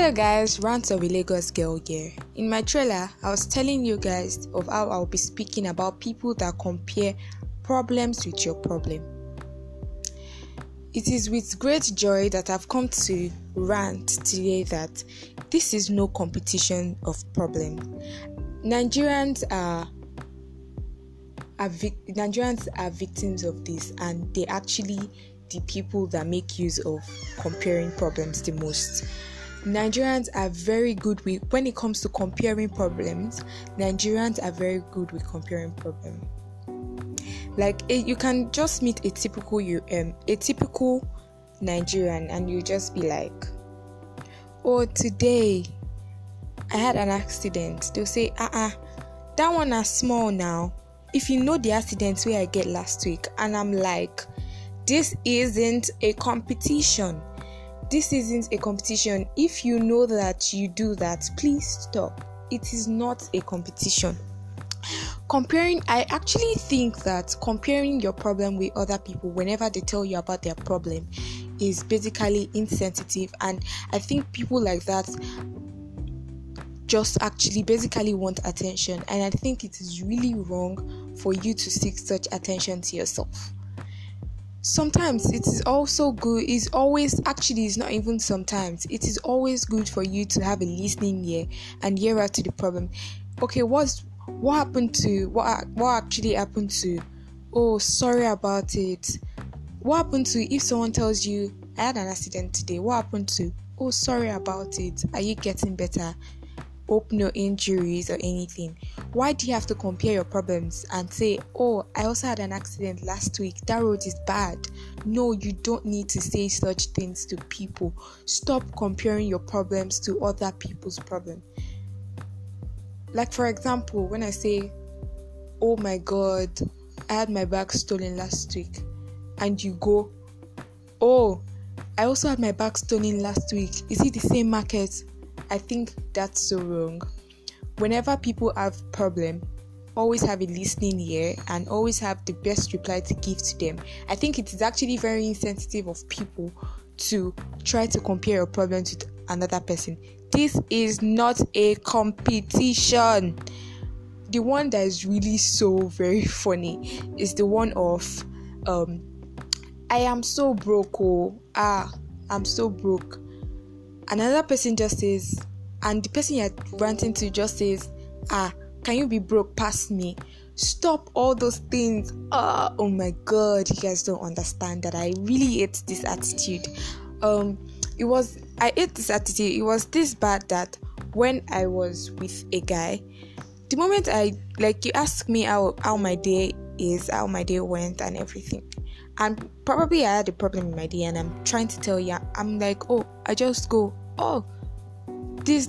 Hello guys, Rant of a Lagos Girl here. In my trailer, I was telling you guys of how I'll be speaking about people that compare problems with your problem. It is with great joy that I've come to rant today that this is no competition of problem. Nigerians are victims of this, and they're actually the people that make use of comparing problems the most. Nigerians are very good when it comes to comparing problems. Nigerians are very good with comparing problems. Like you can just meet a typical Nigerian, and you just be like, "Oh, today I had an accident." They'll say, that one is small now. If you know the accidents where I get last week," and I'm like, this isn't a competition. This isn't a competition. If you know that you do that, please stop. It is not a competition. I actually think that comparing your problem with other people whenever they tell you about their problem is basically insensitive, and I think people like that just actually basically want attention, and I think it is really wrong for you to seek such attention to yourself. Sometimes it is also good, it's not even sometimes, it is always good for you to have a listening ear and hear out to the problem. Okay, what actually happened to, oh, sorry about it. What happened to, if someone tells you, I had an accident today, what happened to, oh, sorry about it, are you getting better? Hope no injuries or anything. Why do you have to compare your problems and say, oh, I also had an accident last week, that road is bad? No, you don't need to say such things to people. Stop comparing your problems to other people's problems. Like, for example, when I say, oh my god, I had my bag stolen last week, and you go, oh, I also had my bag stolen last week, is it the same market? I think that's so wrong. Whenever people have problem, always have a listening ear and always have the best reply to give to them. I think it is actually very insensitive of people to try to compare your problems with another person. This is not a competition. The one that is really so very funny is the one of I am so broke. I'm so broke. Another person just says, and the person you're ranting to just says, can you be broke past me? Stop all those things. Oh my god, you guys don't understand that I really hate this attitude. I hate this attitude. It was this bad that when I was with a guy, the moment you ask me how my day is, how my day went and everything, and probably I had a problem in my day, and I'm trying to tell you, I'm like, oh, I just go, oh, this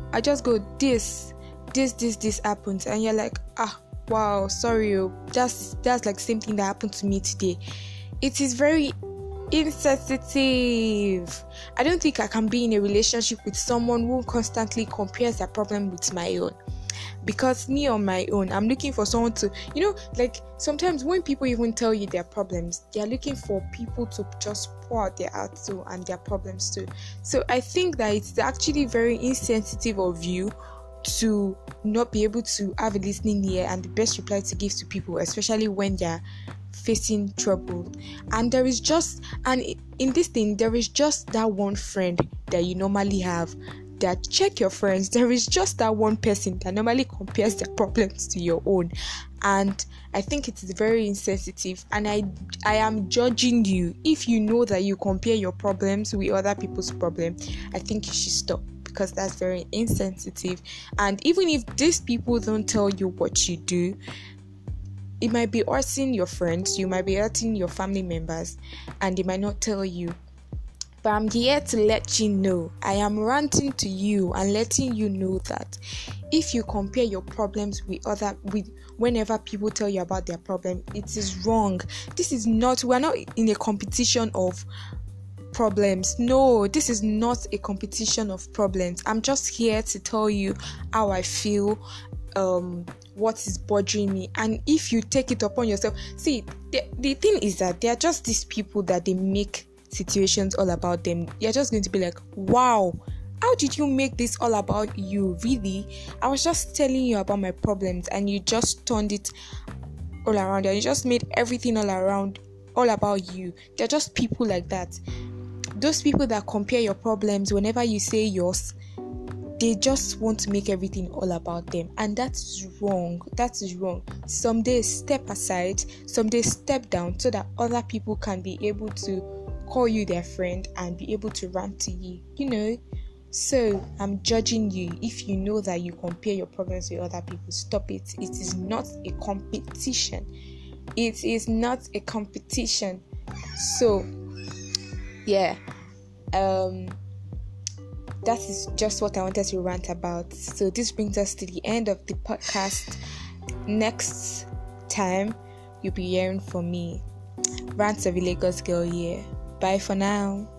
happened, and you're like, wow, sorry, that's like same thing that happened to me today. It is very insensitive. I don't think I can be in a relationship with someone who constantly compares their problem with my own. Because me on my own, I'm looking for someone to, like sometimes when people even tell you their problems, they are looking for people to just pour out their heart to and their problems to. So I think that it's actually very insensitive of you to not be able to have a listening ear and the best reply to give to people, especially when they're facing trouble. And in this thing, there is just that one friend that you normally have. That check your friends, there is just that one person that normally compares their problems to your own, and I think it is very insensitive, and I am judging you. If you know that you compare your problems with other people's problems, I think you should stop, because that's very insensitive. And even if these people don't tell you what you do, it might be hurting your friends, you might be hurting your family members, and they might not tell you. But I'm here to let you know, I am ranting to you and letting you know that if you compare your problems with whenever people tell you about their problem, it is wrong. We're not in a competition of problems. No, this is not a competition of problems. I'm just here to tell you how I feel, what is bothering me, and if you take it upon yourself. See, the thing is that they are just these people that they make situations all about them. You're just going to be like, wow, how did you make this all about you? Really? I was just telling you about my problems and you just turned it all around and you just made everything all about you. They're just people like that. Those people that compare your problems whenever you say yours, they just want to make everything all about them, and that's wrong. Some days step aside, some days step down, so that other people can be able to call you their friend and be able to rant to you. So I'm judging you. If you know that you compare your problems with other people, stop it. It is not a competition. So yeah, that is just what I wanted to rant about. So this brings us to the end of the podcast. Next time, you'll be hearing from me. Rants of a Lagos girl here. Bye for now.